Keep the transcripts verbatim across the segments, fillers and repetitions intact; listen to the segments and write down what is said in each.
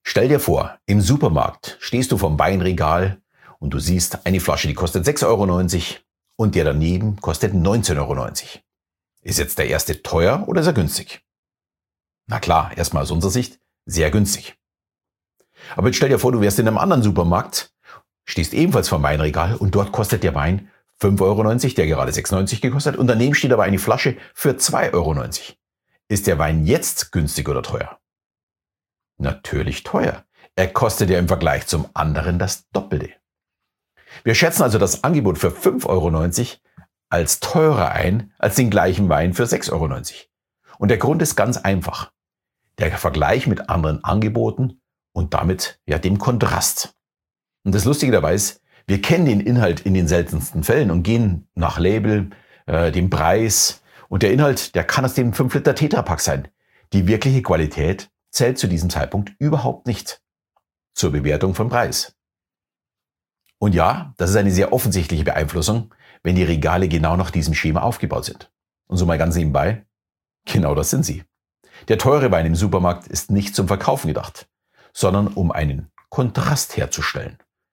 Stell dir vor, im Supermarkt stehst du vorm Weinregal und du siehst eine Flasche, die kostet sechs Euro neunzig und der daneben kostet neunzehn Euro neunzig. Ist jetzt der erste teuer oder ist er günstig? Na klar, erstmal aus unserer Sicht sehr günstig. Aber jetzt stell dir vor, du wärst in einem anderen Supermarkt, stehst ebenfalls vorm Weinregal und dort kostet der Wein fünf Euro neunzig, der gerade sechs Euro neunzig gekostet hat, und daneben steht aber eine Flasche für zwei Euro neunzig. Ist der Wein jetzt günstig oder teuer? Natürlich teuer. Er kostet ja im Vergleich zum anderen das Doppelte. Wir schätzen also das Angebot für fünf Euro neunzig als teurer ein als den gleichen Wein für sechs Euro neunzig. Und der Grund ist ganz einfach. Der Vergleich mit anderen Angeboten und damit ja dem Kontrast. Und das Lustige dabei ist, wir kennen den Inhalt in den seltensten Fällen und gehen nach Label, äh, dem Preis, und der Inhalt, der kann aus dem fünf Liter Tetrapack sein. Die wirkliche Qualität zählt zu diesem Zeitpunkt überhaupt nicht zur Bewertung von Preis. Und ja, das ist eine sehr offensichtliche Beeinflussung, wenn die Regale genau nach diesem Schema aufgebaut sind. Und so mal ganz nebenbei, genau das sind sie. Der teure Wein im Supermarkt ist nicht zum Verkaufen gedacht, sondern um einen Kontrast herzustellen.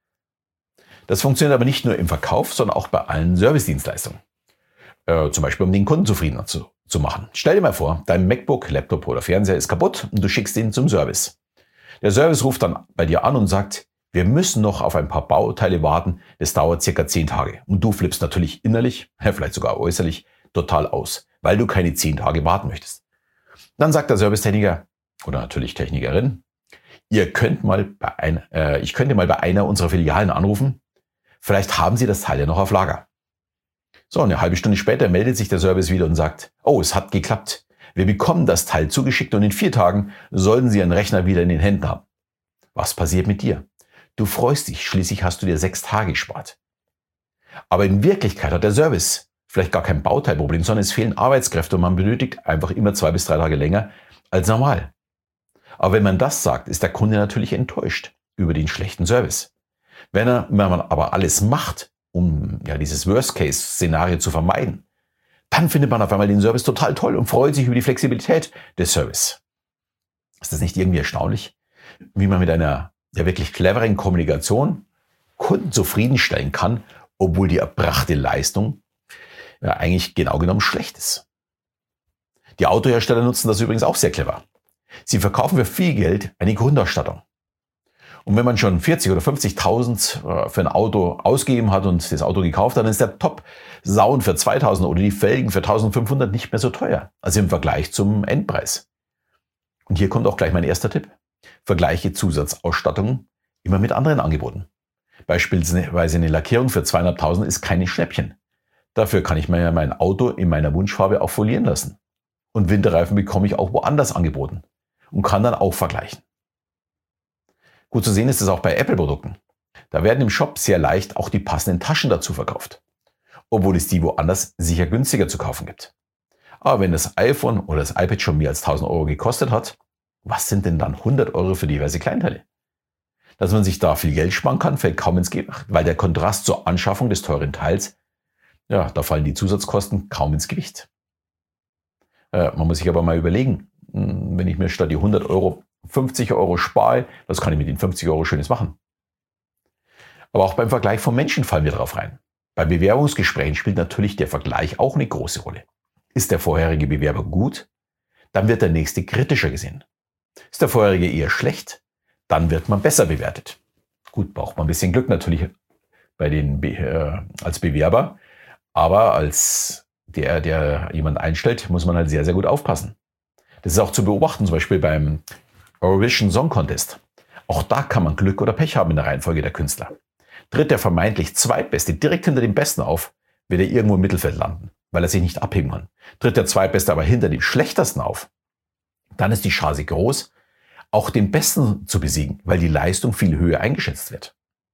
Das funktioniert aber nicht nur im Verkauf, sondern auch bei allen Servicedienstleistungen. Äh, zum Beispiel um den Kunden zufriedener zu, zu machen. Stell dir mal vor, dein MacBook, Laptop oder Fernseher ist kaputt und du schickst ihn zum Service. Der Service ruft dann bei dir an und sagt, wir müssen noch auf ein paar Bauteile warten, das dauert circa zehn Tage. Und du flippst natürlich innerlich, vielleicht sogar äußerlich, total aus, weil du keine zehn Tage warten möchtest. Dann sagt der Servicetechniker oder natürlich Technikerin, ihr könnt mal bei ein, äh, ich könnte mal bei einer unserer Filialen anrufen, vielleicht haben sie das Teil ja noch auf Lager. So, eine halbe Stunde später meldet sich der Service wieder und sagt, oh, es hat geklappt. Wir bekommen das Teil zugeschickt und in vier Tagen sollten Sie Ihren Rechner wieder in den Händen haben. Was passiert mit dir? Du freust dich, schließlich hast du dir sechs Tage gespart. Aber in Wirklichkeit hat der Service vielleicht gar kein Bauteilproblem, sondern es fehlen Arbeitskräfte und man benötigt einfach immer zwei bis drei Tage länger als normal. Aber wenn man das sagt, ist der Kunde natürlich enttäuscht über den schlechten Service. Wenn, er, wenn man aber alles macht, um ja dieses Worst-Case-Szenario zu vermeiden, dann findet man auf einmal den Service total toll und freut sich über die Flexibilität des Service. Ist das nicht irgendwie erstaunlich, wie man mit einer ja wirklich cleveren Kommunikation Kunden zufriedenstellen kann, obwohl die erbrachte Leistung ja eigentlich genau genommen schlecht ist? Die Autohersteller nutzen das übrigens auch sehr clever. Sie verkaufen für viel Geld eine Grundausstattung. Und wenn man schon vierzig oder fünfzigtausend für ein Auto ausgegeben hat und das Auto gekauft hat, dann ist der Top-Sound für zweitausend oder die Felgen für eintausendfünfhundert nicht mehr so teuer. Also im Vergleich zum Endpreis. Und hier kommt auch gleich mein erster Tipp. Vergleiche Zusatzausstattungen immer mit anderen Angeboten. Beispielsweise eine Lackierung für zweihunderttausend ist keine Schnäppchen. Dafür kann ich mir mein Auto in meiner Wunschfarbe auch folieren lassen. Und Winterreifen bekomme ich auch woanders angeboten und kann dann auch vergleichen. Gut zu sehen ist es auch bei Apple-Produkten. Da werden im Shop sehr leicht auch die passenden Taschen dazu verkauft, obwohl es die woanders sicher günstiger zu kaufen gibt. Aber wenn das iPhone oder das iPad schon mehr als tausend Euro gekostet hat, was sind denn dann hundert Euro für diverse Kleinteile? Dass man sich da viel Geld sparen kann, fällt kaum ins Gewicht, weil der Kontrast zur Anschaffung des teuren Teils, ja, da fallen die Zusatzkosten kaum ins Gewicht. Äh, man muss sich aber mal überlegen, wenn ich mir statt die hundert Euro fünfzig Euro spare, das kann ich mit den fünfzig Euro Schönes machen. Aber auch beim Vergleich von Menschen fallen wir drauf rein. Bei Bewerbungsgesprächen spielt natürlich der Vergleich auch eine große Rolle. Ist der vorherige Bewerber gut, dann wird der nächste kritischer gesehen. Ist der vorherige eher schlecht, dann wird man besser bewertet. Gut, braucht man ein bisschen Glück natürlich bei den Be- äh, als Bewerber, aber als der, der jemand einstellt, muss man halt sehr, sehr gut aufpassen. Das ist auch zu beobachten, zum Beispiel beim Eurovision Song Contest. Auch da kann man Glück oder Pech haben in der Reihenfolge der Künstler. Tritt der vermeintlich Zweitbeste direkt hinter dem Besten auf, wird er irgendwo im Mittelfeld landen, weil er sich nicht abheben kann. Tritt der Zweitbeste aber hinter dem Schlechtesten auf, dann ist die Chance groß, auch den Besten zu besiegen, weil die Leistung viel höher eingeschätzt wird.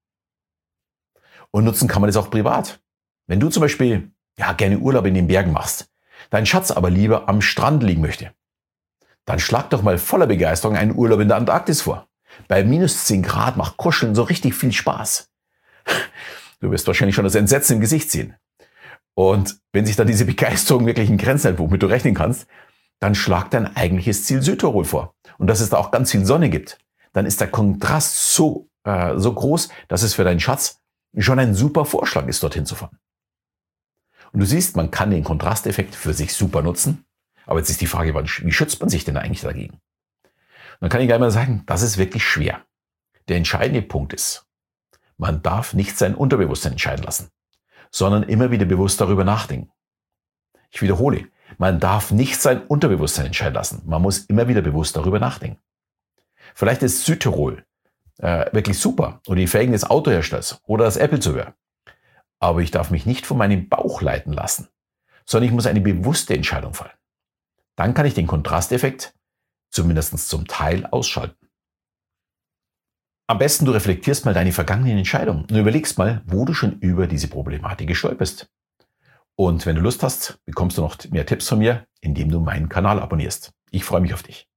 Und nutzen kann man das auch privat. Wenn du zum Beispiel ja, gerne Urlaub in den Bergen machst, dein Schatz aber lieber am Strand liegen möchte, dann schlag doch mal voller Begeisterung einen Urlaub in der Antarktis vor. Bei minus zehn Grad macht Kuscheln so richtig viel Spaß. Du wirst wahrscheinlich schon das Entsetzen im Gesicht sehen. Und wenn sich dann diese Begeisterung wirklich in Grenzen hält, womit du rechnen kannst, dann schlag dein eigentliches Ziel Südtirol vor. Und dass es da auch ganz viel Sonne gibt. dann ist der Kontrast so, äh, so groß, dass es für deinen Schatz schon ein super Vorschlag ist, dorthin zu fahren. Und du siehst, man kann den Kontrasteffekt für sich super nutzen. Aber jetzt ist die Frage, wie schützt man sich denn eigentlich dagegen? Und dann kann ich gleich mal sagen, das ist wirklich schwer. Der entscheidende Punkt ist, man darf nicht sein Unterbewusstsein entscheiden lassen, sondern immer wieder bewusst darüber nachdenken. Ich wiederhole, man darf nicht sein Unterbewusstsein entscheiden lassen. Man muss immer wieder bewusst darüber nachdenken. Vielleicht ist Südtirol äh, wirklich super oder die Felgen des Autoherstellers oder das Apple-Zubehör. Aber ich darf mich nicht von meinem Bauch leiten lassen, sondern ich muss eine bewusste Entscheidung fallen. Dann kann ich den Kontrasteffekt zumindest zum Teil ausschalten. Am besten du reflektierst mal deine vergangenen Entscheidungen und überlegst mal, wo du schon über diese Problematik gestolperst. Und wenn du Lust hast, bekommst du noch mehr Tipps von mir, indem du meinen Kanal abonnierst. Ich freue mich auf dich.